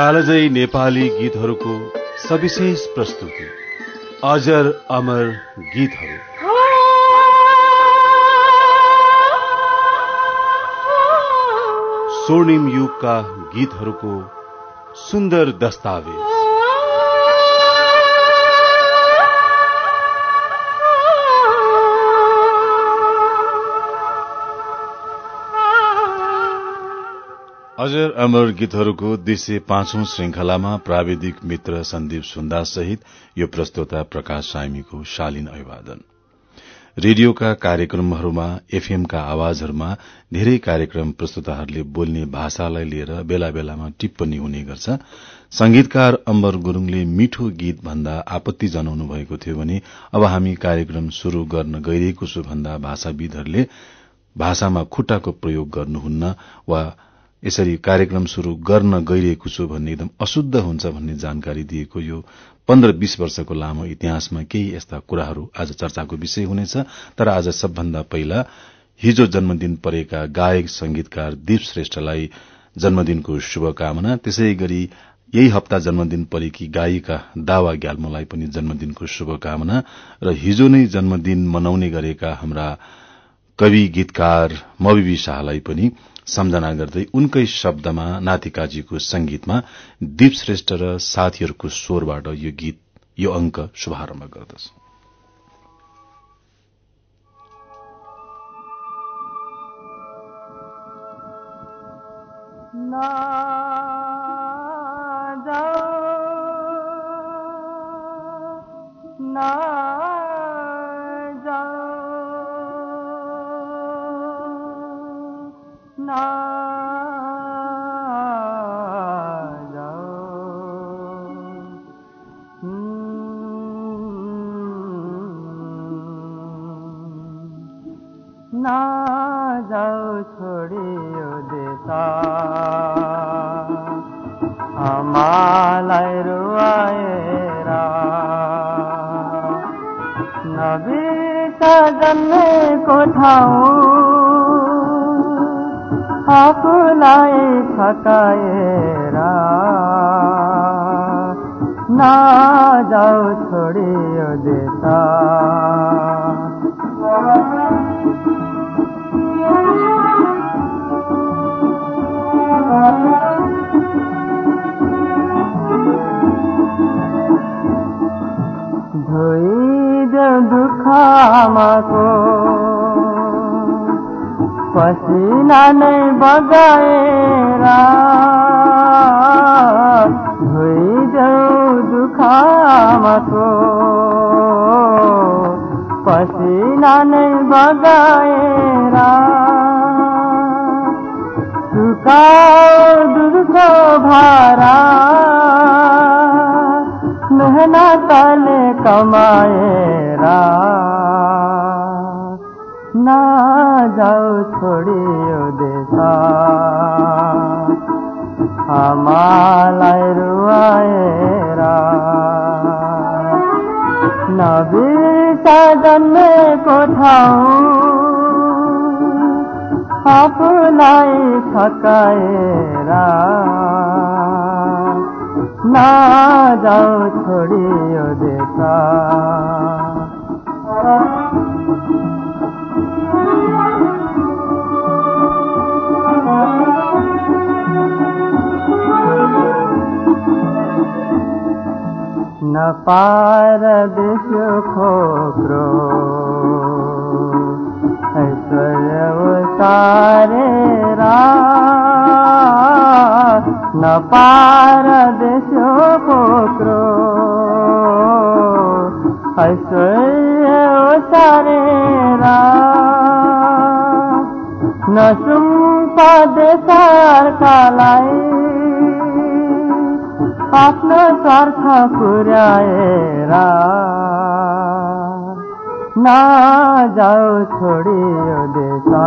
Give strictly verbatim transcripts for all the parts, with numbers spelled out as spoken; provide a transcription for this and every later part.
कालजै नेपाली गीतहरूको सविशेष प्रस्तुति अजर अमर गीतहरू। स्वर्णिम युगका गीतहरूको सुन्दर दस्तावेज। अजर अमर गीतहरूको दुई सय पाँचौं श्रृंखलामा प्राविधिक मित्र सन्दीप सुन्दास सहित यो प्रस्तोता प्रकाश सामीको शालीन अभिवादन। रेडियोका कार्यक्रमहरूमा एफएमका आवाजहरूमा धेरै कार्यक्रम प्रस्तोताहरूले बोल्ने भाषालाई लिएर बेला बेलामा टिप्पणी हुने गर्छ। संगीतकार अम्बर गुरूङले मिठो गीत भन्दा आपत्ति जनाउनु भएको थियो भने अब हामी कार्यक्रम शुरू गर्न गइरहेको छु भन्दा भाषाविदहरूले भाषामा खुट्टाको प्रयोग गर्नुहुन्न वा यसरी कार्यक्रम शुरू गर्न गइरहेको छु भन्ने एकदम अशुद्ध हुन्छ भन्ने जानकारी दिएको यो पन्ध्र बीस वर्षको लामो इतिहासमा केही यस्ता कुराहरू आज चर्चाको विषय हुनेछ। तर आज सबभन्दा पहिला हिजो जन्मदिन परेका गायक संगीतकार दीप श्रेष्ठलाई जन्मदिनको शुभकामना। त्यसै गरी यही हप्ता जन्मदिन परेकी गायिका दावा ग्याल्मोलाई पनि जन्मदिनको शुभकामना र हिजो नै जन्मदिन मनाउने गरेका हाम्रा कवि गीतकार मविबी शाहलाई पनि सम्झना गर्दै उनकै शब्दमा नातिकाजीको संगीतमा दीप श्रेष्ठ र साथीहरूको स्वरबाट यो गीत यो अंक शुभारम्भ गर्दछ। ना जाओ ना ना जाओ ना जाओ छोडियो देशा हमालाई रुवाएरा नबिर्सा जन्मेको ठाउँ आफूलाई थकाएर ना जाऊ छोडियो देशा धोइदेऊ दुःखमाको पसिना नै बगाएर धोइदेऊ दुःखमाको पसिना नै बगाएर चुकाऊ दुधको भारा मेहनतले कमाएर ना जाऊ छोडियो देशा हमालाई रुवाएर नबिर्सा जन्मेको ठाउँ आफूलाई थकाएर ना जाऊ छोडियो देशा नपार देशो खोक्रो ऐश्वर्य उतारेरा नपार देशो खोक्रो ऐश्वर्य उतारेरा नसुम्पा देशर्कालाई आफ्नो स्वार्थ पुर्याएर ना जाऊ छोडियो देशा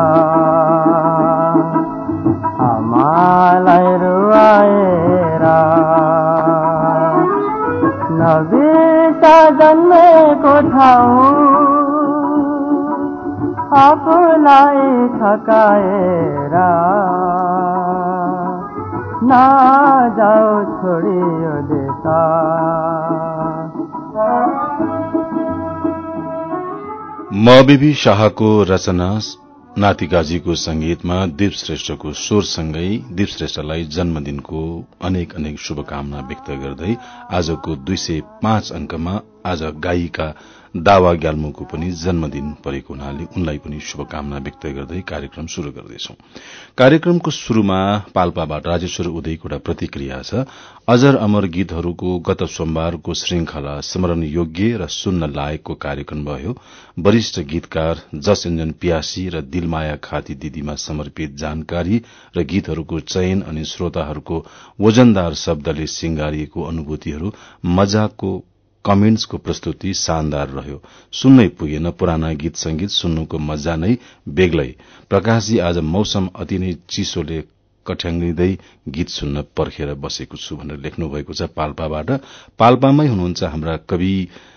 हमालाई रुवाएर नबिर्सा जन्मेको ठाउँ आफूलाई थकाएर ना जाओ छोडी यो देश। मबिबी शाहको रचना, नातिकाजीको संगीतमा दीप श्रेष्ठको स्वरसँगै दीप श्रेष्ठलाई जन्मदिनको अनेक अनेक शुभकामना व्यक्त गर्दै आजको दुई सय पाँच अंकमा आज गायिका दावा ग्याल्मोको पनि जन्मदिन परेको हुनाले उनलाई पनि शुभकामना व्यक्त गर्दै कार्यक्रम शुरू गर्दैछौ। कार्यक्रमको शुरूमा पाल्पाबाट राजेश्वर उदयको एउटा प्रतिक्रिया छ। अजर अमर गीतहरूको गत सोमबारको श्रृंखला स्मरण योग्य र सुन्न लायकको कार्यक्रम भयो। वरिष्ठ गीतकार जस एन्जन प्यासी र दिलमाया खाती दिदीमा समर्पित जानकारी र गीतहरूको चयन अनि श्रोताहरूको वजनदार शब्दले सिंगारिएको अनुभूतिहरू, मजाको कमेन्ट्सको प्रस्तुति शानदार रह्यो। सुन्नै पुगेन, पुराना गीत संगीत सुन्नुको मजा नै बेग्लै। प्रकाशजी, आज मौसम अति नै चिसोले कठ्याङ्गिँदै गीत सुन्न पर्खेर बसेको छु भनेर लेख्नु भएको छ पाल्पाबाट। पाल्पामै हुनुहुन्छ हाम्रा कवि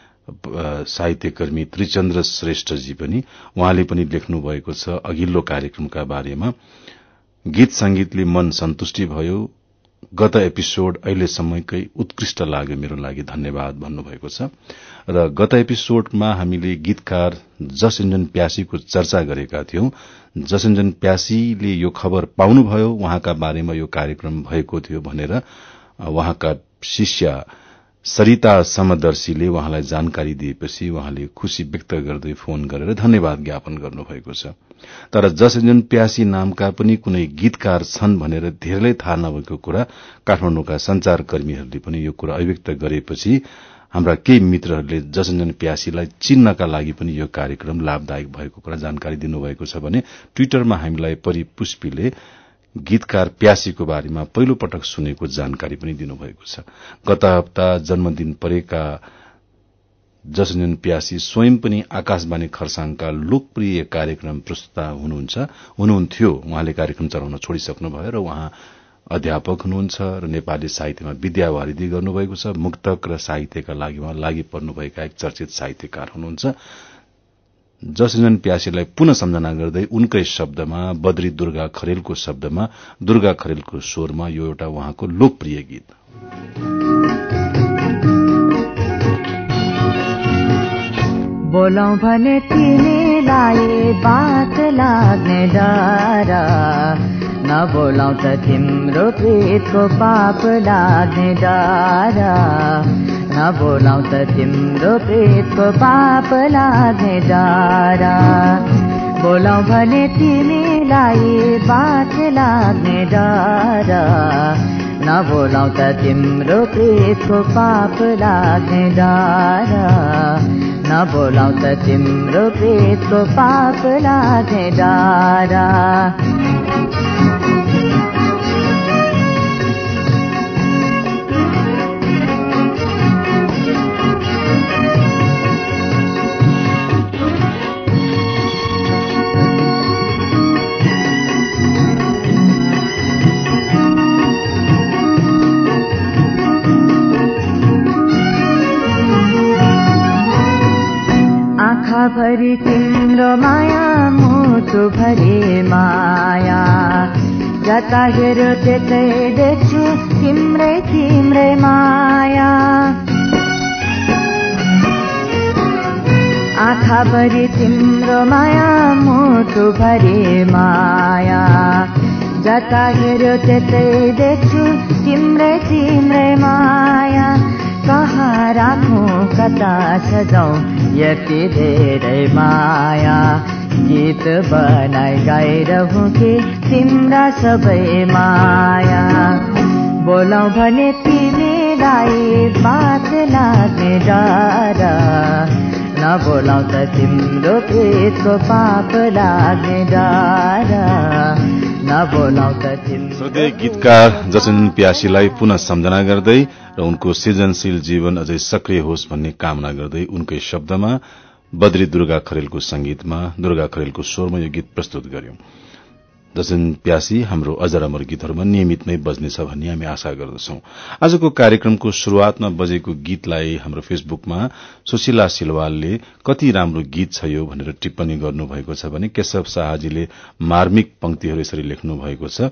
साहित्यकर्मी त्रिचन्द्र श्रेष्ठजी पनि, उहाँले पनि लेख्नु भएको छ अघिल्लो कार्यक्रमका बारेमा। गीत संगीतले मन सन्तुष्टि भयो, गत एपिसोड अहिलेसम्मकै उत्कृष्ट लाग्यो मेरो लागि, धन्यवाद भन्नुभएको छ। र गत एपिसोडमा हामीले गीतकार जसञ्जन प्यासीको चर्चा गरेका थियौं। जसञ्जन प्यासीले यो खबर पाउनुभयो, उहाँका बारेमा यो कार्यक्रम भएको थियो भनेर उहाँका शिष्य सरिता समदर्शीले उहाँलाई जानकारी दिएपछि उहाँले खुशी व्यक्त गर्दै फोन गरेर धन्यवाद ज्ञापन गर्नुभएको छ। तर जसञ्जन प्यासी नामका पनि कुनै गीतकार छन् भनेर धेरैलाई थाहा नभएको कुरा काठमाडौँका संचारकर्मीहरूले पनि यो कुरा अभिव्यक्त गरेपछि हाम्रा केही मित्रहरूले जसञ्जन प्यासीलाई चिन्नका लागि पनि यो कार्यक्रम लाभदायक भएको कुरा जानकारी दिनुभएको छ भने ट्विटरमा हामीलाई परिपुष्पीले गीतकार प्यासीको बारेमा पहिलो पटक सुनेको जानकारी पनि दिनुभएको छ। गत हप्ता जन्मदिन परेका जसञ्जन प्यासी स्वयं पनि आकाशवाणी खरसाङका लोकप्रिय कार्यक्रम प्रस्तुता हुनुहुन्छ हुनुहुन्थ्यो। उहाँले कार्यक्रम चलाउन छोडिसक्नुभयो र उहाँ अध्यापक हुनुहुन्छ र नेपाली साहित्यमा विद्यावारिधि गर्नुभएको छ। मुक्तक र साहित्यका लागि उहाँ लागि पर्नुभएका एक चर्चित साहित्यकार हुनुहुन्छ। जसञ्जन प्यासीलाई पुनः सम्झना गर्दै उनकै शब्दमा, बद्री दुर्गा खरेलको शब्दमा, दुर्गा खरेलको स्वरमा यो एउटा उहाँको लोकप्रिय गीत। बोलौं भने तिमीलाई बात लाग्ने डर, नबोलौं त तिम्रो प्रीतको पाप लाग्ने डर, नबोलौं त तिम्रो प्रीतको पाप लाग्ने डर। बोलौं भने तिमीलाई बात लाग्ने डर, नबोलौं त तिम्रो प्रीतको पाप लाग्ने डर, नबोलौं त तिम्रो प्रीतको पाप लाग्ने डर। आँखा भरी तिम्रो माया, मुटु भरी माया, जता हेऱ्यो त्यतै देख्छु तिम्रै तिम्रै माया। आँखा भरी तिम्रो माया, मुटु भरी माया, जता हेऱ्यो त्यतै देख्छु तिम्रै तिम्रै माया। कहाँ राखौं कता सजाउँ यति धेरै माया, गीत बनाई गाइरहँ कि तिम्रा सबै माया। बोलौं भने तिमीलाई बात लाग्ने डर, नबोलौं त तिम्रो प्रीतको पाप लाग्ने डर, नबोलौं त तिम्रो। श्रद्धेय गीतकार जसञ्जन प्यासीलाई पुनः सम्झना गर्दै र उनको सृजनशील जीवन अझै सक्रिय होस् भन्ने कामना गर्दै उनकै शब्दमा, बद्री दुर्गा खरेलको संगीतमा, दुर्गा खरेलको स्वरमा यो गीत प्रस्तुत गर्यौं। जसञ्जन प्यासी हाम्रो अजर अमर गीतहरूमा नियमितमै बज्नेछ भन्ने हामी आशा गर्दछौं। आजको कार्यक्रमको शुरूआतमा बजेको गीतलाई हाम्रो फेसबुकमा सुशीला सिलवालले कति राम्रो गीत छ यो भनेर टिप्पणी गर्नुभएको छ भने केशव शाहजीले मार्मिक पंक्तिहरू यसरी लेख्नु भएको छ।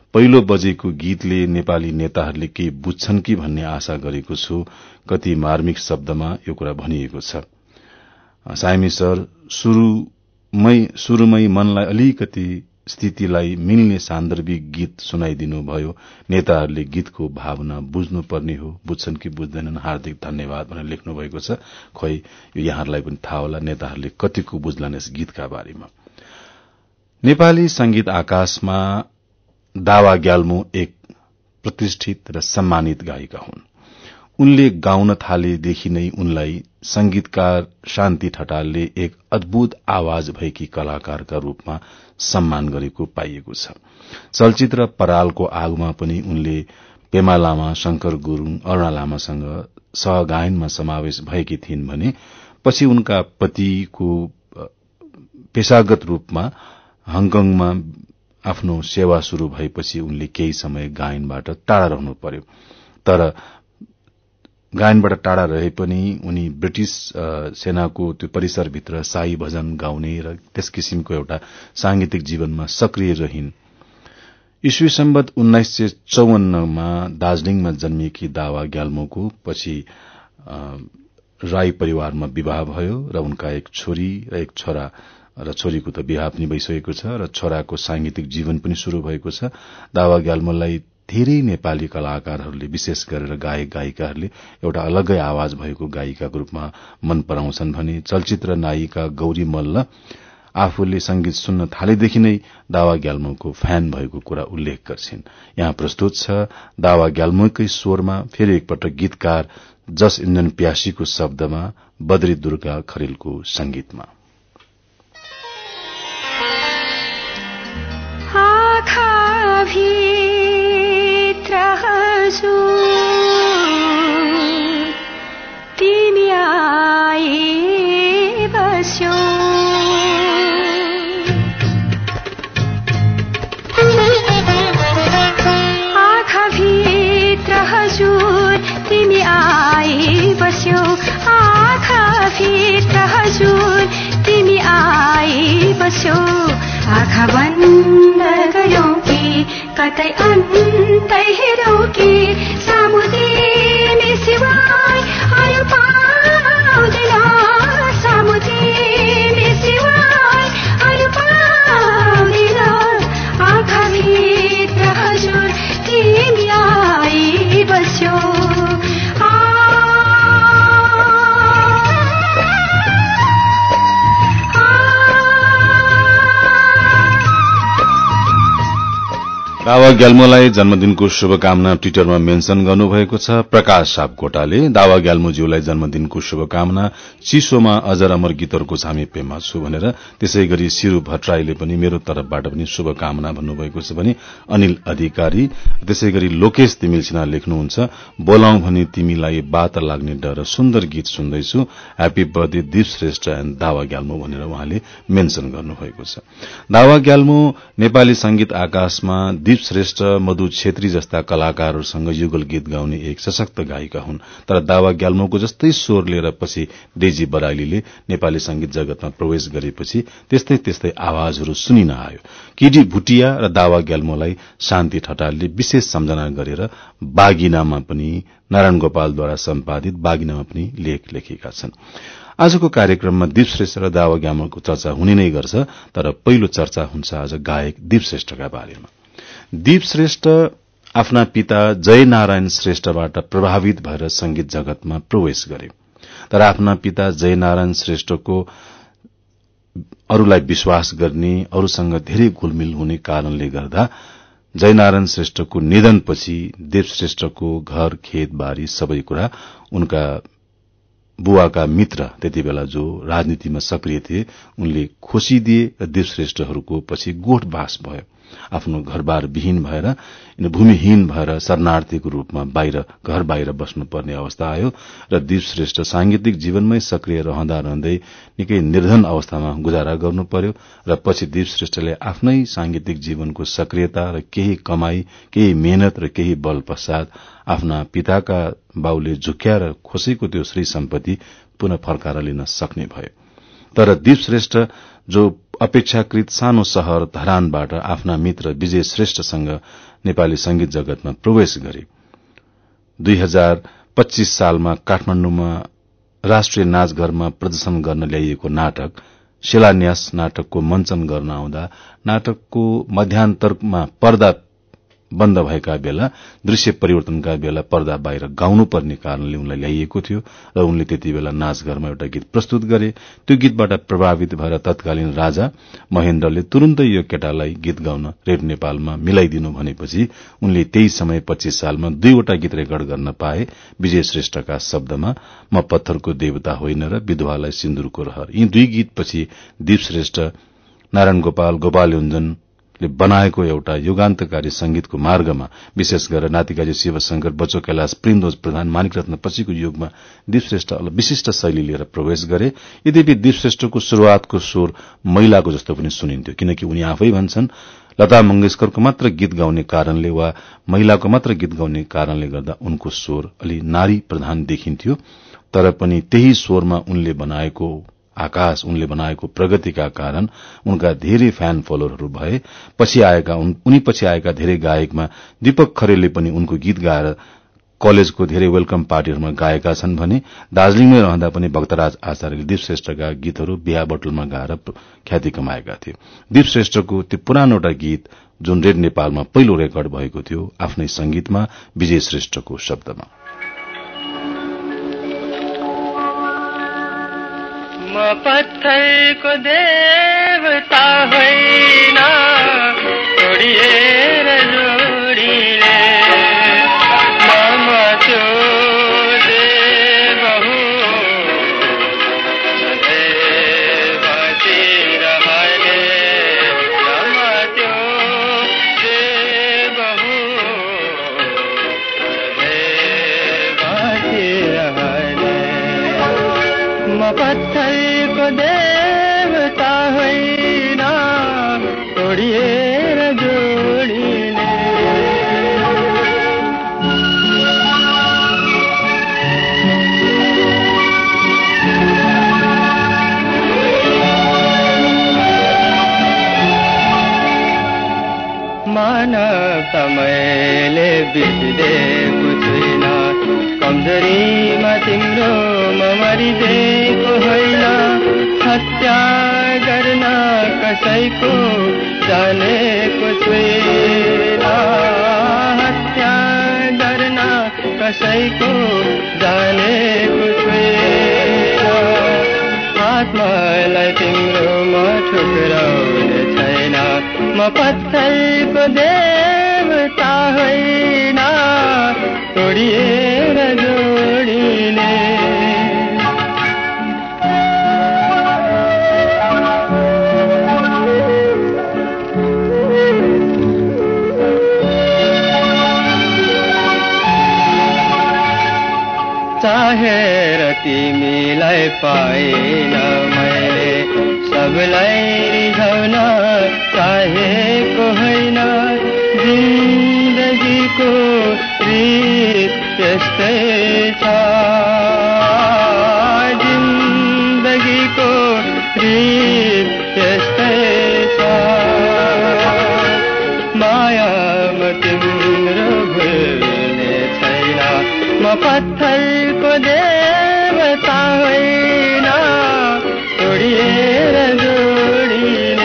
पहिलो बजेको गीतले नेपाली नेताहरूले केही बुझ्छन् कि भन्ने आशा गरेको छु। कति मार्मिक शब्दमा यो कुरा भनिएको छ। साइमी सर शुरूमै शुरूमै मनलाई अलिकति स्थितिलाई मिल्ने सान्दर्भिक गीत सुनाइदिनुभयो। नेताहरूले गीतको भावना बुझ्नुपर्ने हो, बुझ्छन् कि बुझ्दैनन्, हार्दिक धन्यवाद भनेर लेख्नु भएको छ। खोइ यो यहाँहरूलाई पनि थाहा होला नेताहरूले कतिको बुझ्लान् यस गीतका बारेमा। नेपाली संगीत आकाशमा दावा ग्याल्मो एक प्रतिष्ठित र सम्मानित गायिका हुन्। उनले गाउन थालेदेखि नै उनलाई संगीतकार शान्ति ठटालले एक अद्भुत आवाज भएकी कलाकारका रूपमा सम्मान गरेको पाइएको छ। चलचित्र परालको आगोमा पनि उनले पेमा लामा, शंकर गुरूङ, अरूणा लामासँग सहगायनमा समावेश भएकी थिइन् भने पछि उनका पतिको पेशागत रूपमा हङकङमा आफ्नो सेवा शुरू भएपछि उनले केही समय गायनबाट टाढा रहनु पर्यो। तर गायनबाट टाढा रहे पनि उनी ब्रिटिश सेनाको त्यो परिसरभित्र शाही भजन गाउने र त्यस किसिमको एउटा सांगीतिक जीवनमा सक्रिय रहिन्। ईस्वी सम्बत उन्नाइस सय चौवन्नमा दार्जीलिङमा जन्मिएकी दावा ग्याल्मोको पछि राई परिवारमा विवाह भयो र उनका एक छोरी र एक छोरा र छोरीको त विवाह पनि भइसकेको छ र छोराको सांगीतिक जीवन पनि शुरू भएको छ। दावा ग्याल्मोलाई धेरै नेपाली कलाकारहरूले विशेष गरेर गायक गायिकाहरूले एउटा अलग्गै आवाज भएको गायिकाको रूपमा मन पराउँछन् भने चलचित्र नायिका गौरी मल्ल आफूले संगीत सुन्न थालेदेखि नै दावा ग्याल्मोको फ्यान भएको कुरा उल्लेख गर्छिन्। यहाँ प्रस्तुत छ दावा ग्याल्मोकै स्वरमा फेरि एकपटक गीतकार जस इन्जन प्यासीको शब्दमा बद्री दुर्गा खरेलको संगीतमा। तिमी आए बस्यौ आँखा भित्र हजुर तिमी आए बस्यौ आँखा भित्र हजुर तिमी आए बस्यौ आँखा बन्द गरौँ कि कतै अन्तै हेरौँ कि सामु तिमी सिवाय अरू पाउँदैन सामु तिमी सिवाय अरू पाउँदैन आँखा भित्र हजुर तिमी आइ बस्यौ दावा ग्याल्मोलाई जन्मदिनको शुभकामना ट्विटरमा मेन्शन गर्नुभएको छ प्रकाश सापकोटाले। दावा ग्याल्मोज्यूलाई जन्मदिनको शुभकामना, चिसोमा अजर अमर गीतहरूको छामेपेमा छु भनेर। त्यसै गरी शिरु भट्टराईले पनि मेरो तर्फबाट पनि शुभकामना भन्नुभएको छ भने अनिल अधिकारी। त्यसै गरी लोकेश तिमिल सिन्हा लेख्नुहुन्छ बोलाउँ भने तिमीलाई बात लाग्ने डर सुन्दर गीत सुन्दैछु, happy birthday Deep Shrestha and Dawa Gyalmo भनेर उहाँले मेन्शन गर्नुभएको छ। दावा ग्याल्मो नेपाली संगीत आकाशमा दीप श्रेष्ठ, मधु छेत्री जस्ता कलाकारहरूसँग युगल गीत गाउने एक सशक्त गायिका हुन्। तर दावा ग्याल्मोको जस्तै स्वर लिएर पछि डेजी बराइलीले नेपाली संगीत जगतमा प्रवेश गरेपछि त्यस्तै त्यस्तै आवाजहरू सुनिन आयो। केडी भुटिया र दावा ग्याल्मोलाई शान्ति ठटालले विशेष सम्झना गरेर बागिनामा पनि नारायण गोपालद्वारा सम्पादित बागिनामा पनि लेख लेखेका छन्। आजको कार्यक्रममा दीप श्रेष्ठ र दावा ग्याल्मोको चर्चा हुने नै गर्छ, तर पहिलो चर्चा हुन्छ आज गायक दीप श्रेष्ठका बारेमा। दीप श्रेष्ठ आफ्ना पिता जय नारायण श्रेष्ठबाट प्रभावित भएर संगीत जगतमा प्रवेश गरे। तर आफ्ना पिता जय नारायण श्रेष्ठको अरूलाई विश्वास गर्ने, अरूसँग धेरै घुलमिल हुने कारणले गर्दा जयनारायण श्रेष्ठको निधनपछि दीप श्रेष्ठको घर, खेत, बारी सबै कुरा उनका बुवाका मित्र त्यति बेला जो राजनीतिमा सक्रिय थिए उनले खोसिदिए र दीप श्रेष्ठहरूको पछि गोठबास भयो। आफ्नो घरबार विहीन भएर, भूमिहीन भएर शरणार्थीको रूपमा बाहिर घर बाहिर बस्नुपर्ने अवस्था आयो र दीप श्रेष्ठ सांगीतिक जीवनमै सक्रिय रहँदा रहँदै निकै निर्धन अवस्थामा गुजारा गर्नु पर्यो र पछि दीप श्रेष्ठले आफ्नै सांगीतिक जीवनको सक्रियता र केही कमाई, केही मेहनत र केही बल पश्चात आफ्ना पिताका बाउले झुक्याएर खोसेको त्यो श्री सम्पत्ति पुनः फर्काएर लिन सक्ने भयो। तर दीप श्रेष्ठ जो अपेक्षाकृत सानो शहर धरानबाट आफ्ना मित्र विजय श्रेष्ठसँग नेपाली संगीत जगतमा प्रवेश गरे। दुई हजार पच्चीस सालमा काठमाण्डुमा राष्ट्रिय नाचघरमा प्रदर्शन गर्न ल्याइएको नाटक शिलान्यास नाटकको मञ्चन गर्न आउँदा नाटकको मध्यान्तरमा पर्दा बन्द भएका बेला दृश्य परिवर्तनका बेला पर्दा बाहिर गाउनुपर्ने कारणले उनलाई ल्याइएको थियो र उनले त्यति बेला नाचघरमा एउटा गीत प्रस्तुत गरे। त्यो गीतबाट प्रभावित भएर तत्कालीन राजा महेन्द्रले तुरुन्तै यो केटालाई गीत गाउन रेडियो नेपालमा मिलाइदिनु भनेपछि उनले त्यही समय पच्चीस सालमा दुईवटा गीत रेकर्ड गर्न पाए। विजय श्रेष्ठका शब्दमा म पत्थरको देवता होइन र विधवालाई सिन्दुरको रहर। यी दुई गीतपछि दीप श्रेष्ठ, नारायण गोपाल, गोपाल योञ्जन ले बनाएको एउटा युगान्तकारी संगीतको मार्गमा विशेष गरेर नातिकाजी शिवशंकर, बच्चो कैलाश, प्रेमध्वज प्रधान, मानिकरत्न पछिको युगमा दीप श्रेष्ठ विशिष्ट शैली लिएर प्रवेश गरे। यद्यपि दीप श्रेष्ठको शुरूआतको स्वर महिलाको जस्तो पनि सुनिन्थ्यो, किनकि उनी आफै भन्छन् लता मंगेशकरको मात्र गीत गाउने कारणले वा महिलाको मात्र गीत गाउने कारणले गर्दा उनको स्वर अलि नारी प्रधान देखिन्थ्यो। तर पनि त्यही स्वरमा उनले बनाएको आकाश, उनले बनाएको प्रगतिका कारण उनका धेरै फ्यान फलोअरहरू भए। पछि आएका उनी पछि आएका धेरै गायकमा दीपक खरेलले पनि उनको गीत गाएर कलेजको धेरै वेलकम पार्टीहरूमा गाएका छन् भने दार्जीलिङमै रहँदा पनि भक्तराज आचार्यले दीप श्रेष्ठका गीतहरू बिहा बटुलमा गाएर ख्याति कमाएका थिए। दीप श्रेष्ठको त्यो पुरानो एउटा गीत जुन रेड नेपालमा पहिलो रेकर्ड भएको थियो आफ्नै संगीतमा विजय श्रेष्ठको शब्दमा। म पत्थरको देवता होइन छोडिएर जोडीले म त्यो देव हुँ सधैँ बाँचिरहने म त्यो देव हुँ सधैँ बाँचिरहने म पत्थरको देवता होइन छोडिएर जोडिने। मानवता मैले बिर्सिदिएको छैन, कमजोरीमा तिम्रो म मरिदिएको होइन। हत्या गर्न कसैको जानेको छैन, हत्या गर्न कसैको जानेको छैन। आत्मालाई तिम्रो म ठुक्राउने छैन, म पत्थरको देवता होइन तोडिएर जोडिने। चाहेर तिमीलाई पाइन मैले, सबलाई रिझाउन चाहेको होइन। जिन्दगीको रीत यस्तै छ, जिन्दगीको रीत यस्तै छ। मायामा तिम्रो भुल्ने छैन, म पत्थरको देवता होइन तोडिएर जोडिने।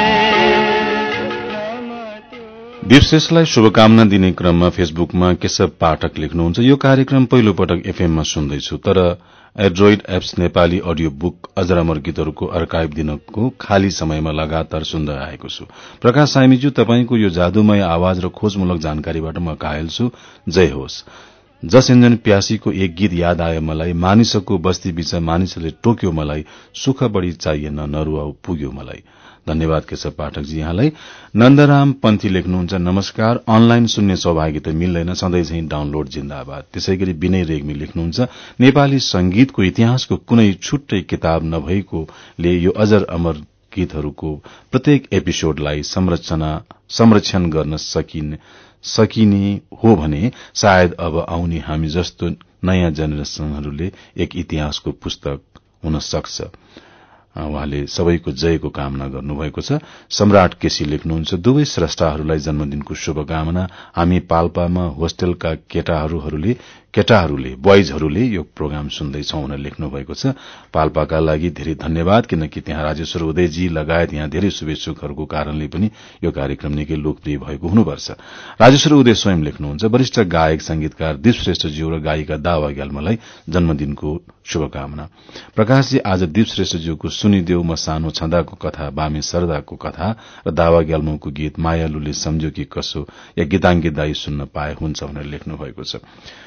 दीप श्रेष्ठलाई शुभकामना दिने क्रममा फेसबुकमा केशव पाठक लेख्नुहुन्छ, यो कार्यक्रम पहिलो पटक एफएममा सुन्दैछु, तर android apps Nepali audio book अजर अमर गीतहरूको अर्काइभ दिनको खाली समयमा लगातार सुन्दै आएको छु। प्रकाश साइमीज्यू, तपाईंको यो जादुमय आवाज र खोजमूलक जानकारीबाट म कायल छु। जय होस्। जस इन्जन प्यासीको एक गीत याद आयो मलाई, मानिसको बस्ती बीच मानिसले टोक्यो मलाई, सुख बढ़ी चाहिएन नरुवाउ पुग्यो मलाई। धन्यवाद केशव पाठकजी यहाँलाई। नन्दराम पन्थी लेख्नुहुन्छ, नमस्कार, अनलाइन सुन्ने सौभाग्य त मिल्दैन, सधैँ चाहिँ डाउनलोड जिन्दाबाद। त्यसैगरी विनय रेग्मी लेख्नुहुन्छ, नेपाली संगीतको इतिहासको कुनै छुट्टै किताब नभएकोले यो अजर अमर गीतहरूको प्रत्येक एपिसोडलाई संरक्षण गर्न सकिने सकिने हो भने सायद अब आउने हामी जस्तो नयाँ जेनेरेशनहरूले एक इतिहासको पुस्तक हुन सक्छ। उहाँले सबैको जयको कामना गर्नुभएको छ। सम्राट केसी लेख्नुहुन्छ, दुवै स्रष्टाहरूलाई जन्मदिनको शुभकामना। हामी पाल्पामा होस्टेलका केटाहरूले केटाहरूले बोइजहरूले यो प्रोग्राम सुन्दैछौ भनेर लेख्नु भएको छ। पाल्पाका लागि धेरै धन्यवाद, किनकि त्यहाँ राजेश्वर उदयजी लगायत यहाँ धेरै शुभेच्छुकहरूको कारणले पनि यो कार्यक्रम निकै लोकप्रिय भएको हुनुपर्छ। राजेश्वर उदय स्वयं लेख्नुहुन्छ, वरिष्ठ गायक संगीतकार दीप श्रेष्ठज्यू र गायिका दावा ग्याल्मोलाई जन्मदिनको शुभकामना। प्रकाशजी, आज दीप श्रेष्ठज्यूको सुनिदेऊ म सानो छँदाको कथा, बामे सरदाको कथा र दावा ग्याल्मोको गीत मायालुले सम्झ्यो कि कसो या गीताङ्गी दाई सुन्न पाए हुन्छ भनेर लेख्नु भएको छ।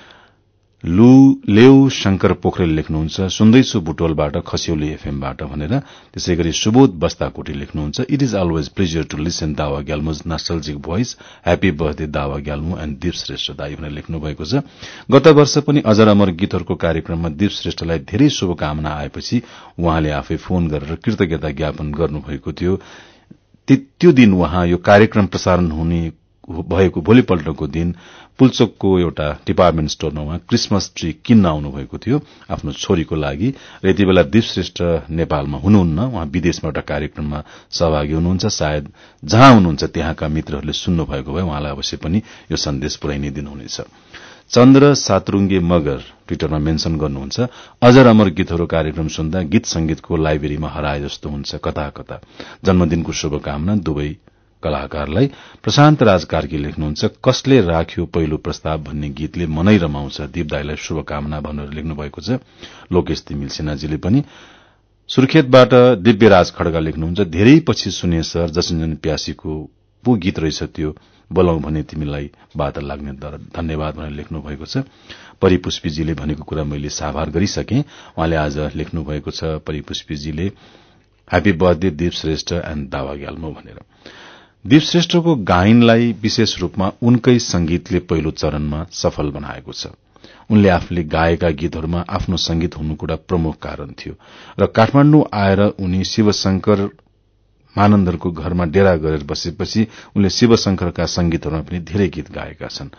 लु लेउ शंकर पोखरेल लेख्नुहुन्छ, सुन्दैछु बुटोलबाट खस्यौली एफएमबाट भनेर। त्यसैगरी सुबोध बस्ताकोटी लेख्नुहुन्छ, it is always pleasure to listen Dawa Gyalmo's nostalgic voice, happy birthday Dawa Gyalmo and Deep Shrestha दाई भनेर लेख्नु भएको छ। गत वर्ष पनि अजर अमर गीतहरूको कार्यक्रममा दीप श्रेष्ठलाई धेरै शुभकामना आएपछि उहाँले आफै फोन गरेर कृतज्ञता ज्ञापन गर्नुभएको थियो। त्यो दिन उहाँ यो कार्यक्रम प्रसारण हुने भएको भोलिपल्टको दिन पुल्चोकको एउटा डिपार्टमेन्ट स्टोरमा उहाँ क्रिसमस ट्री किन्न आउनुभएको थियो आफ्नो छोरीको लागि। र यति बेला दीप श्रेष्ठ नेपालमा हुनुहुन्न, उहाँ विदेशमा एउटा कार्यक्रममा सहभागी हुनुहुन्छ। सायद जहाँ हुनुहुन्छ त्यहाँका मित्रहरूले सुन्नुभएको भए उहाँलाई अवश्य पनि यो सन्देश पुर्याइने दिनुहुनेछ। चन्द्र सातरुङ्गे मगर ट्विटरमा मेन्सन गर्नुहुन्छ, अजर अमर गीतहरू कार्यक्रम सुन्दा गीत संगीतको लाइब्रेरीमा हराए जस्तो हुन्छ कता कता। जन्मदिनको शुभकामना दुवै कलाकारलाई। प्रशान्त राज कार्की लेख्नुहुन्छ, कसले राख्यो पहिलो प्रस्ताव भन्ने गीतले मनै रमाउँछ, दीप दाईलाई शुभकामना भनेर लेख्नु भएको छ। लोकेश तिमिल सिन्हाजीले पनि। सुर्खेतबाट दिव्यराज खड्गा लेख्नुहुन्छ, धेरै पछि सुने सर जसञ्जन प्यासीको पो गीत रहेछ त्यो, बोलाउँ भने तिमीलाई बात लाग्ने धन्यवाद भनेर लेख्नु भएको छ। परिपुष्पीजीले भनेको कुरा मैले साभार गरिसकेँ। उहाँले आज लेख्नु भएको छ परिपुष्पीजीले, happy birthday Deep Shrestha and Dawa Gyalmo भनेर। दीप श्रेष्ठको गायनलाई विशेष रूपमा उनकै संगीतले पहिलो चरणमा सफल बनाएको छ। उनले आफूले गाएका गीतहरूमा आफ्नो संगीत हुनुको एउटा प्रमुख कारण थियो र काठमाडौँ आएर उनी शिवशंकर मानन्दरको घरमा डेरा गरेर बसेपछि उनले शिवशंकरका संगीतहरूमा पनि धेरै गीत गाएका छन्।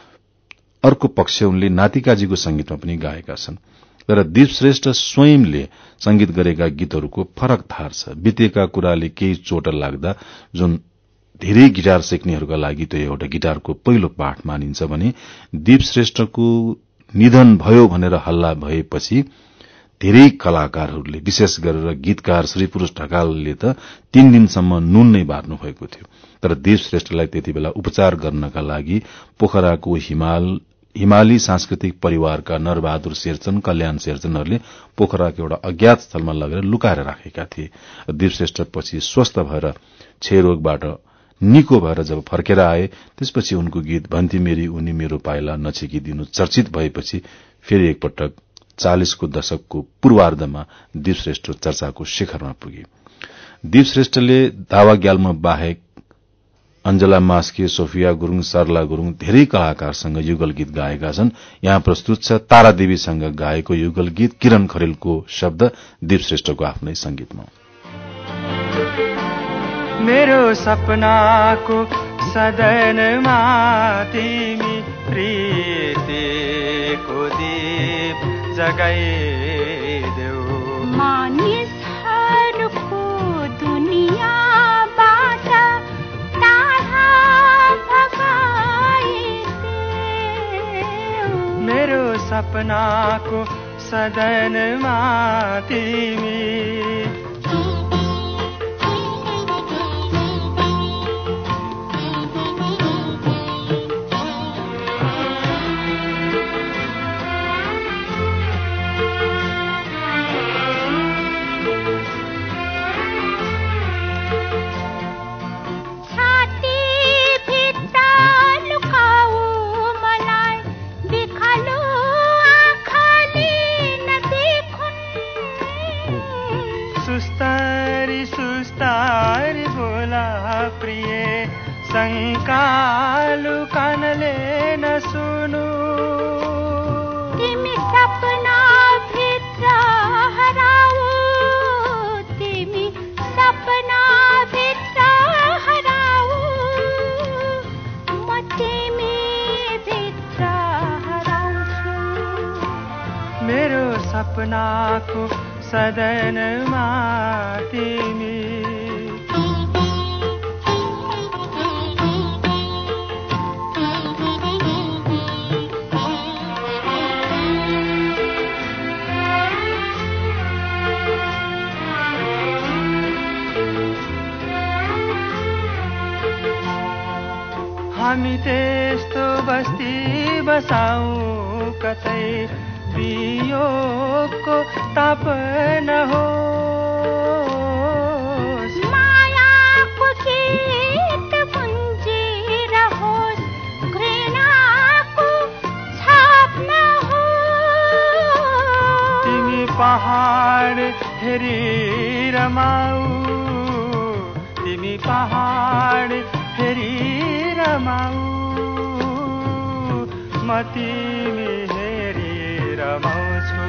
अर्को पक्ष उनले नातिकाजीको संगीतमा पनि गाएका छन्। तर दीप श्रेष्ठ स्वयंले संगीत गरेका गीतहरूको फरक धार छ। बितेका कुराले केही चोट लाग्दा जुन धेरै गिटार सिक्नेहरूका लागि त्यो एउटा गिटारको पहिलो पाठ मानिन्छ भने दीप श्रेष्ठको निधन भयो भनेर हल्ला भएपछि धेरै कलाकारहरूले विशेष गरेर गीतकार श्री पुरूष ढकालले त तीन दिनसम्म नुन नै बार्नु भएको थियो। तर दीप श्रेष्ठलाई त्यति बेला उपचार गर्नका लागि पोखराको हिमाल हिमाली सांस्कृतिक परिवारका नरबहादुर शेरचन, कल्याण शेरचनहरूले पोखराको एउटा अज्ञात स्थलमा लगेर लुकाएर राखेका थिए। दीप श्रेष्ठ पछि स्वस्थ भएर क्षयरोगबाट निको भएर जब फर्केर आए त्यसपछि उनको गीत भन्ती मेरी उनी मेरो पाइला नछेकिदिनु चर्चित भएपछि फेरि एकपटक चालीसको दशकको पूर्वार्धमा दीप श्रेष्ठ चर्चाको शिखरमा पुगे। दीप श्रेष्ठले दावा ग्याल्मो बाहेक अञ्जला मास्के, सोफिया गुरूङ, सरला गुरूङ धेरै कलाकारसँग युगल गीत गाएका छन्। यहाँ प्रस्तुत छ तारादेवीसँग गाएको युगल गीत, किरण खरेलको शब्द, दीप श्रेष्ठको आफ्नै संगीतमा। मेरो सपनाको सदनमा तिमी प्रीतिको दीप जगाइदेऊ, मानिसहरूको दुनियाँबाट टाढा भगाइदेऊ। मेरो सपनाको सदनमा तिमी सपनाको सदनमा तिमी हामी त्यस्तो बस्ती बसाऊ कतै वियोगको ताप नहोस् मायाको गीत गुन्जिरहोस् घृणाको छाप नहोस् तिमी पहाड हेरी रमाऊ तिमी पहाड हेरी रमाऊ म तिमी हेरी रमाउँछु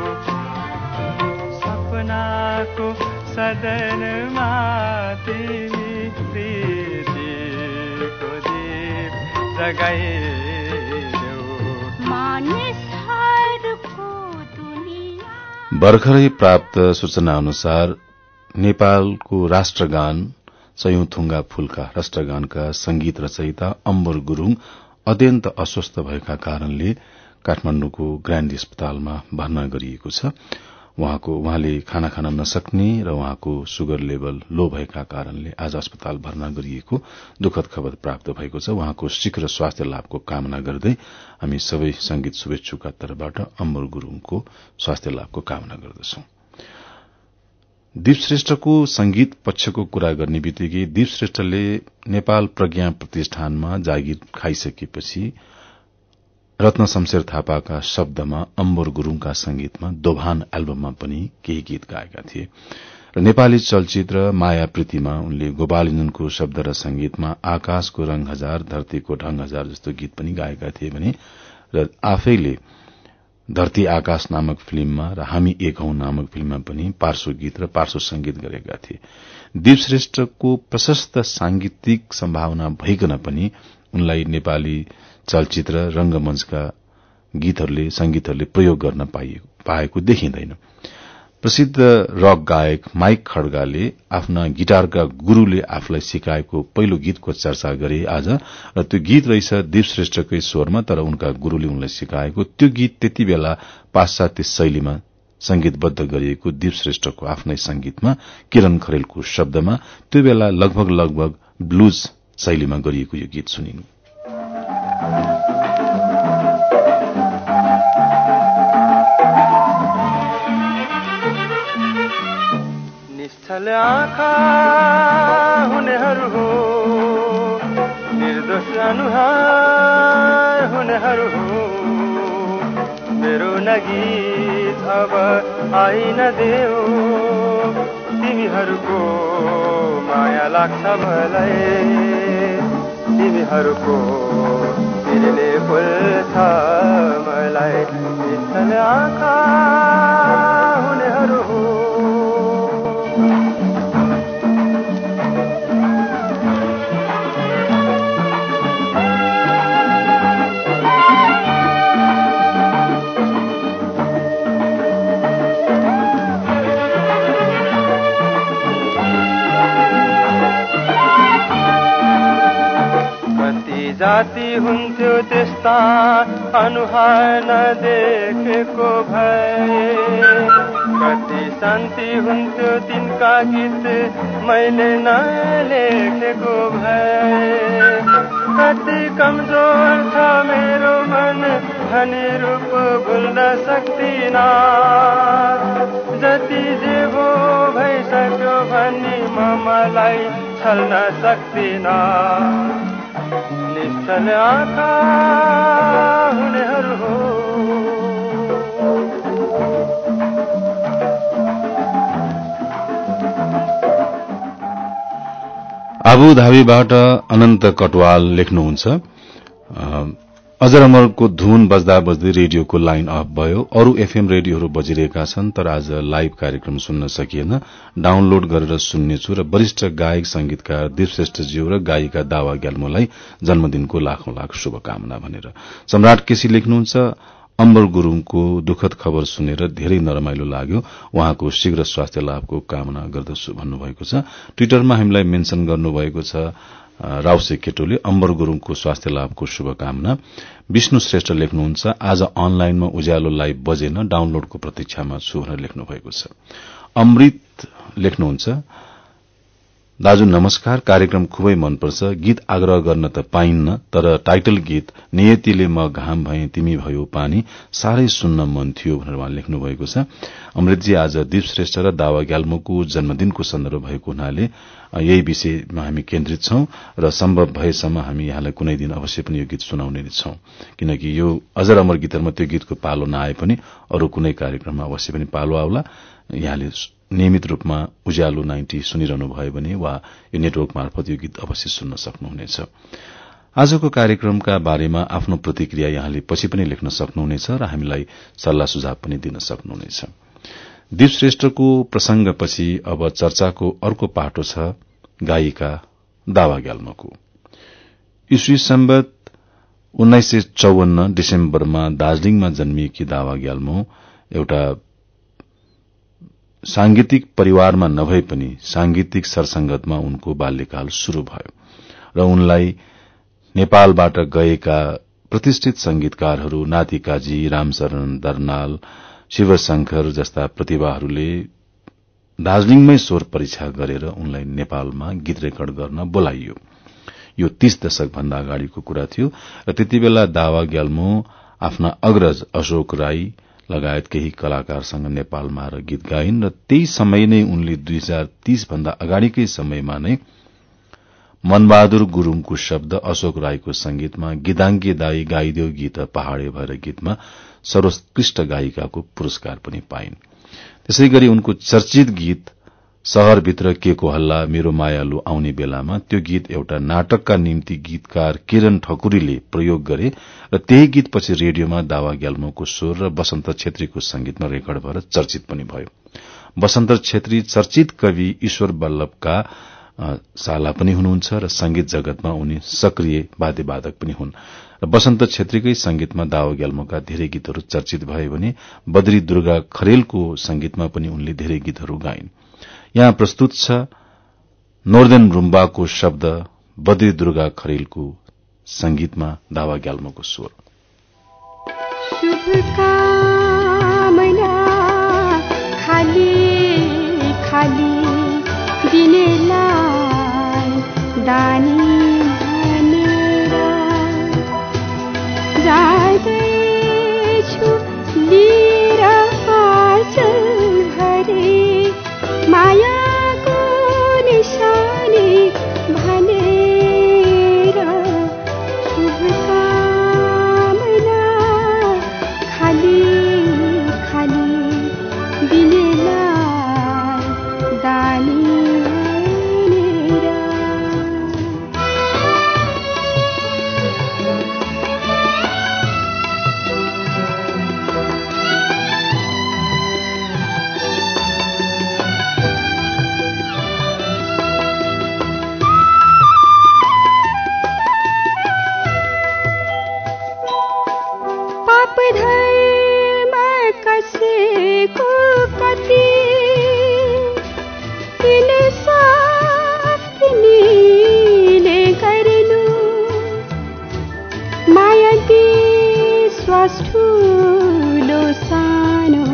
सपनाको सदनमा तिमी प्रीतिको दीप जगाइदेऊ मानिसहरूको दुनिया। भर्खरै प्राप्त सूचना अनुसार नेपालको राष्ट्रगान सयौं थुङ्गा फूलका राष्ट्रगानका संगीत रचयिता अम्बर गुरूङ अत्यन्त अस्वस्थ भएका कारणले काठमाण्डुको ग्रान्डी अस्पतालमा भर्ना गरिएको छ। उहाँको उहाँले खाना खान नसक्ने र उहाँको सुगर लेभल लो भएका कारणले आज अस्पताल भर्ना गरिएको दुखद खबर प्राप्त भएको छ। उहाँको शीघ्र स्वास्थ्य लाभको कामना गर्दै हामी सबै संगीत शुभेच्छुका तर्फबाट अम्बर गुरूङको स्वास्थ्य लाभको कामना गर्दछौं। दीप श्रेष्ठको संगीत पक्षको कुरा गर्ने बित्तिकै दीप श्रेष्ठले नेपाल प्रज्ञा प्रतिष्ठानमा जागिर खाइसकेपछि रत्न शमशेर थापाका शब्दमा अम्बर गुरूङका संगीतमा दोभान एल्बममा पनि केही गीत गाएका थिए र नेपाली चलचित्र माया प्रीतिमा उनले गोपालञ्जनको शब्द र संगीतमा आकाशको रंग हजार धरतीको ढंग हजार जस्तो गीत पनि गाएका थिए भने र आफैले धरती आकाश नामक फिल्ममा र हामी एक हौं नामक फिल्ममा पनि पार्श्व गीत र पार्श्व संगीत गरेका थिए। दीप श्रेष्ठको प्रशस्त सांगीतिक सम्भावना भइकन पनि उनलाई नेपाली चलचित्र रंगमंचका गीतहरूले संगीतहरूले प्रयोग गर्न पाएको देखिँदैन। प्रसिद्ध रक गायक माइक खड्गाले आफ्ना गिटारका गुरूले आफूलाई सिकाएको पहिलो गीतको चर्चा गरे आज र त्यो गीत रहेछ दीप श्रेष्ठकै स्वरमा तर उनका गुरूले उनलाई सिकाएको त्यो गीत त्यति बेला पाश्चात्य शैलीमा संगीतबद्ध गरिएको दीप श्रेष्ठको आफ्नै संगीतमा किरण खरेलको शब्दमा त्यो बेला लगभग लगभग ब्लूज शैलीमा गरिएको यो गीत सुनिनु। निश्चल आँखा हुनेहरू हो निर्दोष अनुहार हुनेहरू हो मेरो नगीत अब आइन देऊ तिमीहरूको माया लाग्छ मलाई तिमीहरूको तिमीले बोल्छ मलाई निश्चल आँखा हुनेहरू हो जाति हुन्थ्यो त्यस्ता अनुहार नदेखेको भए कति शान्ति हुन्थ्यो तिनका गीत मैले नलेखेको भए कति कमजोर छ मेरो मन धनी रूप भुल्न सक्दिनँ जति जे भो भइसक्यो भनी म मलाई छल्न सक्दिनँ निश्चल आँखा हुनेहरू हो आबुधाबीबाट अनन्त कटवाल लेख्नुहुन्छ अजर अमरको धुन बज्दा बज्दै रेडियोको लाइन अफ भयो अरू एफएम रेडियोहरू बजिरहेका छन् तर आज लाइभ कार्यक्रम सुन्न सकिएन डाउनलोड गरेर सुन्नेछु र वरिष्ठ गायक संगीतकार दीप श्रेष्ठज्यू र गायिका दावा ग्याल्मोलाई जन्मदिनको लाखौं लाख शुभकामना भनेर सम्राट केसी लेख्नुहुन्छ अम्बर गुरूङको दुःखद खबर सुनेर धेरै नरमाइलो लाग्यो, उहाँको शीघ्र स्वास्थ्य लाभको कामना गर्दछु भन्नुभएको छ। ट्विटरमा हामीलाई मेन्सन गर्नुभएको छ राउसे केटोले अम्बर गुरूङको स्वास्थ्य लाभको शुभकामना। विष्णु श्रेष्ठ लेख्नुहुन्छ आज अनलाइनमा उज्यालो लाइभ बजेन, डाउनलोडको प्रतीक्षामा छु भनेर लेख्नु भएको छ। अमृत लेख्नुहुन्छ दाजु नमस्कार, कार्यक्रम खुबै मनपर्छ। गीत आग्रह गर्न त पाइन्न, तर टाइटल गीत नियतिले म घाम भए तिमी भयो पानी साह्रै सुन्न मन थियो भनेर उहाँले लेख्नु भएको छ। अमृतजी आज दीप श्रेष्ठ र दावा ग्याल्मोको जन्मदिनको सन्दर्भ भएको हुनाले यही विषयमा हामी केन्द्रित छौं र सम्भव भएसम्म हामी यहाँलाई कुनै दिन अवश्य पनि यो गीत सुनाउने नै छौं, किनकि यो अजर अमर गीतहरूमा त्यो गीतको पालो नआए पनि अरू कुनै कार्यक्रममा अवश्य पनि पालो आउला। यहाँले नियमित रूपमा उज्यालो नाइन्टी सुनिरहनु भयो भने वा यो नेटवर्क मार्फत यो गीत अवश्य सुन्न सक्नुहुनेछ। आजको कार्यक्रमका बारेमा आफ्नो प्रतिक्रिया यहाँले पछि पनि लेख्न सक्नुहुनेछ र हामीलाई सल्लाह सुझाव पनि दिन सक्नुहुनेछ। दीप श्रेष्ठको प्रसंगपछि अब चर्चाको अर्को पाटो छ गायिका दावा ग्याल्मोको। ईस्वी सम्वत उन्नाइस सय चौवन्न डिसेम्बरमा दार्जीलिङमा जन्मिएकी दावा ग्याल्मो एउटा सांगीतिक परिवारमा नभए पनि सांगीतिक सरसंगतमा उनको बाल्यकाल शुरू भयो र उनलाई नेपालबाट गएका प्रतिष्ठित संगीतकारहरू नातिकाजी, रामशरण दर्नाल, शिवशंकर जस्ता प्रतिभाहरूले दार्जीलिङमै स्वर परीक्षा गरेर उनलाई नेपालमा गीत रेकर्ड गर्न बोलाइयो। यो तीस दशक भन्दा अगाडिको कुरा थियो र त्यति बेला दावा ग्याल्मो आफ्ना अग्रज अशोक राई लगायत केही कलाकारसँग नेपालमा र गीत गाइन् र त्यही समय नै उनले दुई हजार तीस भन्दा अगाडिकै समयमा नै मनबहादुर गुरूङको शब्द अशोक राईको संगीतमा गीताङ्गे दाई गाइदेऊ गीत पहाडे भएर गीतमा सर्वोत्कृष्ट गायिकाको पुरस्कार पनि पाइन्। त्यसैगरी उनको चर्चित गीत शहरभित्र के को हल्ला मेरो मायालु आउने बेलामा त्यो गीत एउटा नाटकका निम्ति गीतकार किरण ठकुरीले प्रयोग गरे र त्यही गीत पछि रेडियोमा दावा ग्याल्मोको स्वर र वसन्त छेत्रीको संगीतमा रेकर्ड भएर चर्चित पनि भयो। वसन्त छेत्री चर्चित कवि ईश्वर वल्लभका साला पनि हुनुहुन्छ र संगीत जगतमा उनी सक्रिय वाद्यवादक पनि हुन् र वसन्त छेत्रीकै संगीतमा दावा ग्याल्मोका धेरै गीतहरू चर्चित भए भने बद्री दुर्गा खरेलको संगीतमा पनि उनले धेरै गीतहरू गाइन्। यहाँ प्रस्तुत छ नोर्देन रुम्बाको शब्द बद्री दुर्गा खरेलको संगीतमा दावा ग्याल्मोको स्वर। शुभकामना खाली खाली दिनेलाई दानी भनेर जाँदैछु लिएर आँचल भरे मायाको निशानी भनेर शुभकामना खाली खाली दिनेलाई दानी भनेर। पाप धर्म कसैको कति इन्साफ तिमीले गर्नु माया विश्वास ठुलो सानो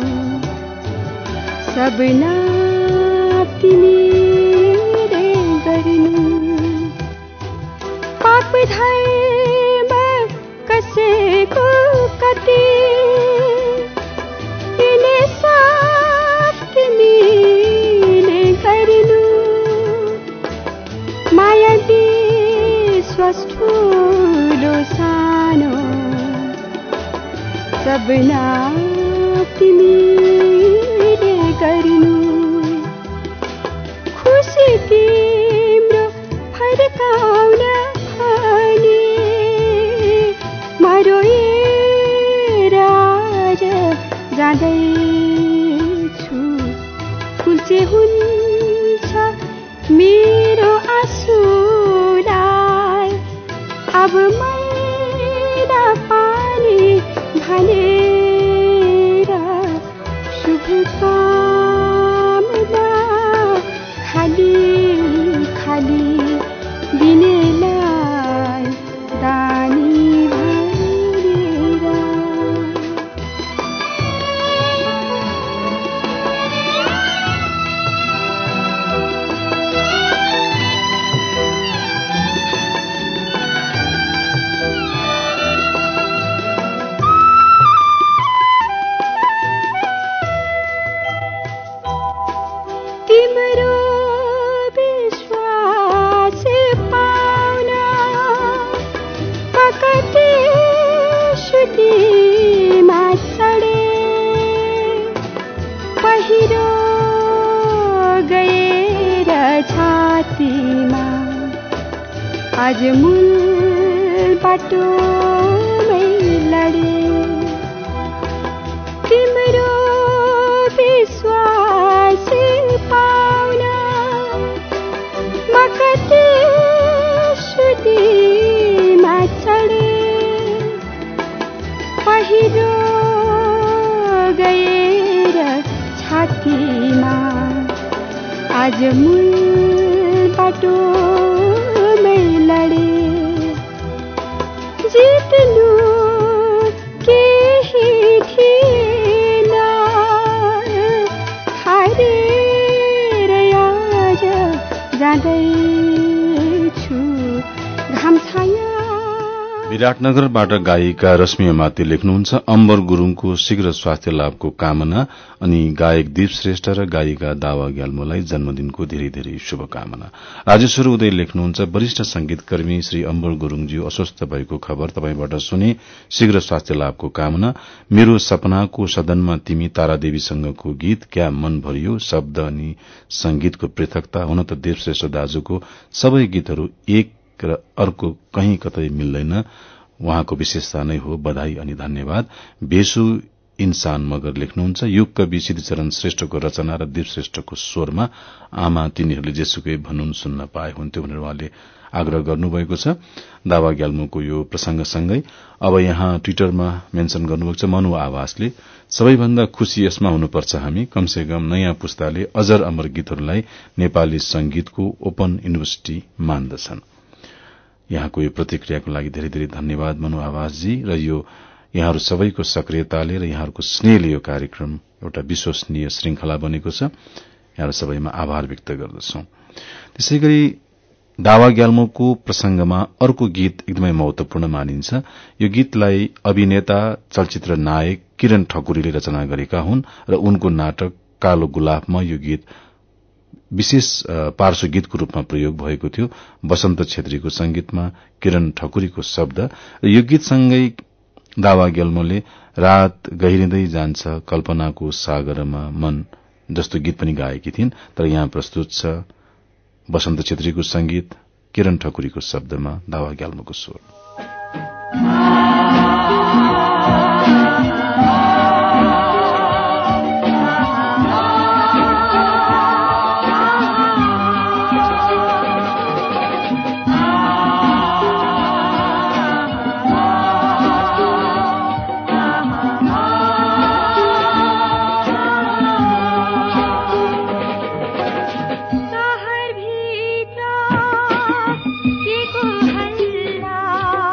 सब नाप तिमीले गर्नु। पाप धर्म कसैको कति इन्साफ तिमीले गर्नु माया विश्वास ठुलो सानो सब नाप तिमीले गर्नु। खुसी तिम्रो फर्काउन भने मरोएर आज जाँदैछु कुल्चे हुन्छ मेरो आँसुलाई अब मैला पानी भने पहिरो गएर छातीमा आज मूल बाटोमै लडे तिम्रो विश्वास पाउन म कति सुतीमा चढे पहिरो गएर छातीमा आज मूल बाटोमै लडे जित्नु केही थिएन हारेर आज जाँदैछु घाम छाया। विराटनगरबाट गायिका रश्मि माती लेख्नुहुन्छ अम्बर गुरूङको शीघ्र स्वास्थ्य लाभको कामना अनि गायक दीप श्रेष्ठ र गायिका दावा ग्याल्मोलाई जन्मदिनको धेरै धेरै शुभकामना। राजेश्वर उदय लेख्नुहुन्छ वरिष्ठ संगीतकर्मी श्री अम्बर गुरूङज्यू अस्वस्थ भएको खबर तपाईबाट सुने, शीघ्र स्वास्थ्य लाभको कामना। मेरो सपनाको सदनमा तिमी तारादेवीसँगको गीत क्या मन भरियो, शब्द अनि संगीतको पृथकता। हुन त देव श्रेष्ठ दाजुको सबै गीतहरू एक र अर्को कहीं कतै मिल्दैन, उहाँको विशेषता नै हो। बधाई अनि धन्यवाद। बेसु इन्सान मगर लेख्नुहुन्छ युग कवि सिद्धिचरण श्रेष्ठको रचना र दीप श्रेष्ठको स्वरमा आमा तिनीहरूले जेसुकै भनुन् सुन्न पाए हुन्थ्यो भनेर उहाँले आग्रह गर्नुभएको छ। दावा ग्याल्मोको यो प्रसंगसँगै अब यहाँ ट्विटरमा मेन्शन गर्नुभएको छ मनु आवासले, सबैभन्दा खुशी यसमा हुनुपर्छ हामी, कमसे कम नयाँ पुस्ताले अजर अमर गीतहरूलाई नेपाली संगीतको ओपन युनिभर्सिटी मान्दछन्। यहाँको यो प्रतिक्रियाको लागि धेरै धेरै धन्यवाद मनु आवासजी। र यो यहाँहरू सबैको सक्रियताले र यहाँहरूको स्नेहले यो कार्यक्रम एउटा विश्वसनीय श्रृंखला बनेको छ। यहाँहरू सबैमा आभार व्यक्त गर्दछौं। त्यसैगरी दावा ग्याल्मोको प्रसंगमा अर्को गीत एकदमै महत्वपूर्ण मानिन्छ। यो गीतलाई अभिनेता चलचित्र नायक किरण ठकुरीले रचना गरेका हुन् र उनको नाटक कालो गुलाफमा यो गीत विशेष पार्श्व गीतको रूपमा प्रयोग भएको थियो। वसन्त छेत्रीको संगीतमा किरण ठकुरीको शब्द र यो गीतसँगै दावा ग्याल्मोले रात गहिरिँदै जान्छ कल्पनाको सागरमा मन जस्तो गीत पनि गाएकी थिइन्। तर यहाँ प्रस्तुत छ वसन्त छेत्रीको संगीत, किरण ठकुरीको शब्दमा दावा ग्याल्मोको स्वर। सहर भित्र के को हल्ला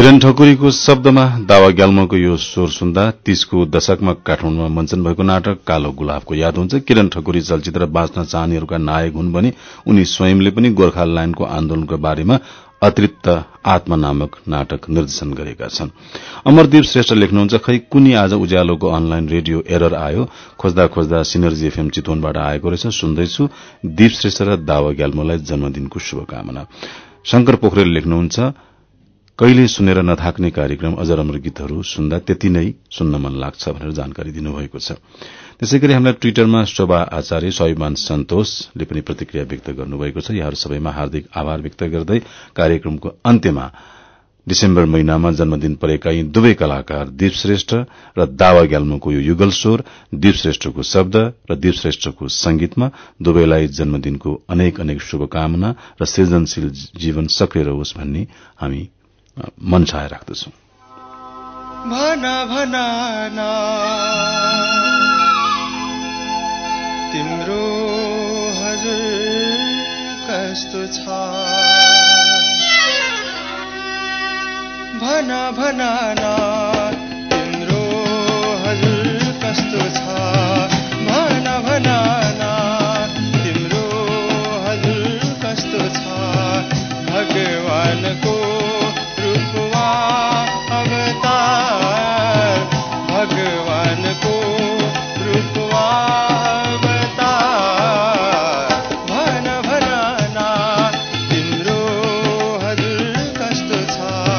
किरण ठकुरीको शब्दमा दावा ग्याल्मोको यो स्वर सुन्दा तीसको दशकमा काठमाडौँमा मञ्चन भएको नाटक कालो गुलाबको याद हुन्छ। किरण ठकुरी चलचित्र बाँच्न चाहनेहरूका नायक हुन् भने उनी स्वयंले पनि गोर्खाल्याण्डको आन्दोलनको बारेमा अतिरिक्त आत्मा नामक नाटक निर्देशन गरेका छन्। अमरदीप श्रेष्ठ लेख्नुहुन्छ, खै कुनी आज उज्यालोको अनलाइन रेडियो एरर आयो, खोज्दा खोज्दा सिनर्जी एफएम चितवनबाट आएको रहेछ, सुन्दैछु। दीप श्रेष्ठ र दावा ग्याल्मोलाई जन्मदिनको शुभकामना। शंकर पोखरेल लेख्नुहुन्छ, कहिले सुनेर नथाक्ने कार्यक्रम अजर अमर गीतहरू सुन्दा त्यति नै सुन्न मन लाग्छ भनेर जानकारी दिनुभएको छ। त्यसैगरी हामीलाई ट्विटरमा शोभा आचार्य, स्वाभिमान सन्तोषले पनि प्रतिक्रिया व्यक्त गर्नुभएको छ। यहाँहरू सबैमा हार्दिक आभार व्यक्त गर्दै कार्यक्रमको अन्त्यमा डिसेम्बर महिनामा जन्मदिन परेका यी दुवै कलाकार दीप श्रेष्ठ र दावा ग्याल्मोको यो युगल स्वर, दीप श्रेष्ठको शब्द र दीप श्रेष्ठको संगीतमा दुवैलाई जन्मदिनको अनेक अनेक शुभकामना र सृजनशील जीवन सक्रिय रहोस् भन्ने हामी मन छाए राख्दछौं। भना भना ना तिम्रो हजुर कस्तो छ, भना भना ना तिम्रो हजुर कस्तो छ, भना भना ना तिम्रो हजुर कस्तो छ, भगवानको रूपमा अवतार, भगवानको रूपमा अवतार, भन भन ना तिम्रो हजुर कस्तो छ।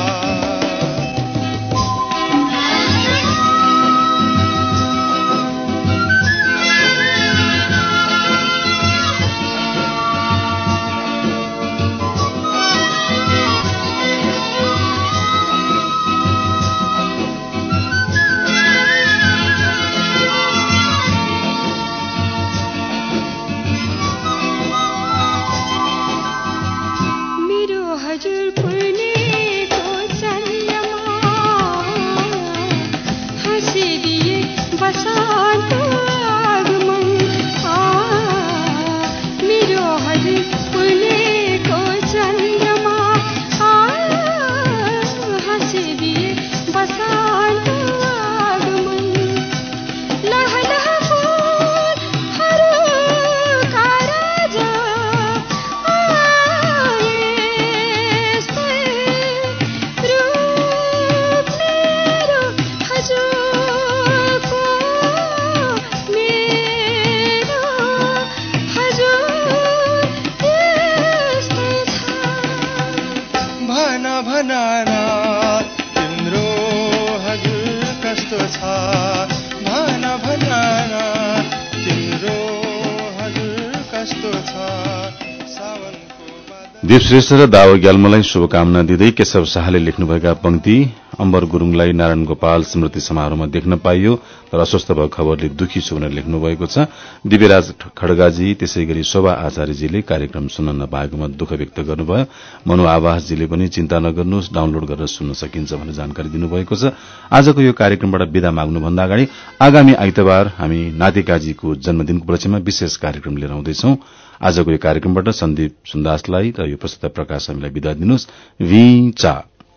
दीप श्रेष्ठ र दावा ग्याल्मोलाई शुभकामना दिँदै केशव शाहले लेख्नुभएका पंक्ति, अम्बर गुरूङलाई नारायण गोपाल स्मृति समारोहमा देख्न पाइयो तर अस्वस्थ भएको खबरले दुखी छु भनेर लेख्नु भएको छ। दिव्यराज खड्गाजी त्यसैगरी शोभा आचार्यजीले कार्यक्रम सुन्न नपाएकोमा दुःख व्यक्त गर्नुभयो। मनु आवासजीले पनि चिन्ता नगर्नुहोस्, डाउनलोड गरेर सुन्न सकिन्छ भनेर जानकारी दिनुभएको छ। आजको यो कार्यक्रमबाट विदा माग्नुभन्दा अगाडि आगामी आइतबार हामी नातिकाजीको जन्मदिनको उपलक्ष्यमा विशेष कार्यक्रम लिएर आउँदैछौं। आजको यो कार्यक्रमबाट सन्दीप सुन्दासलाई र यो प्रस्तुता प्रकाश हामीलाई विदा दिनुहोस्। विचा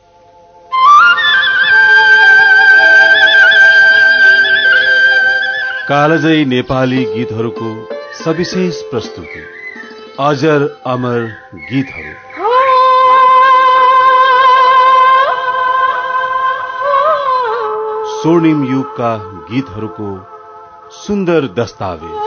कालजयी नेपाली गीतहरूको सविशेष प्रस्तुति अजर अमर गीतहरू। स्वर्णिम युगका गीतहरूको सुन्दर दस्तावेज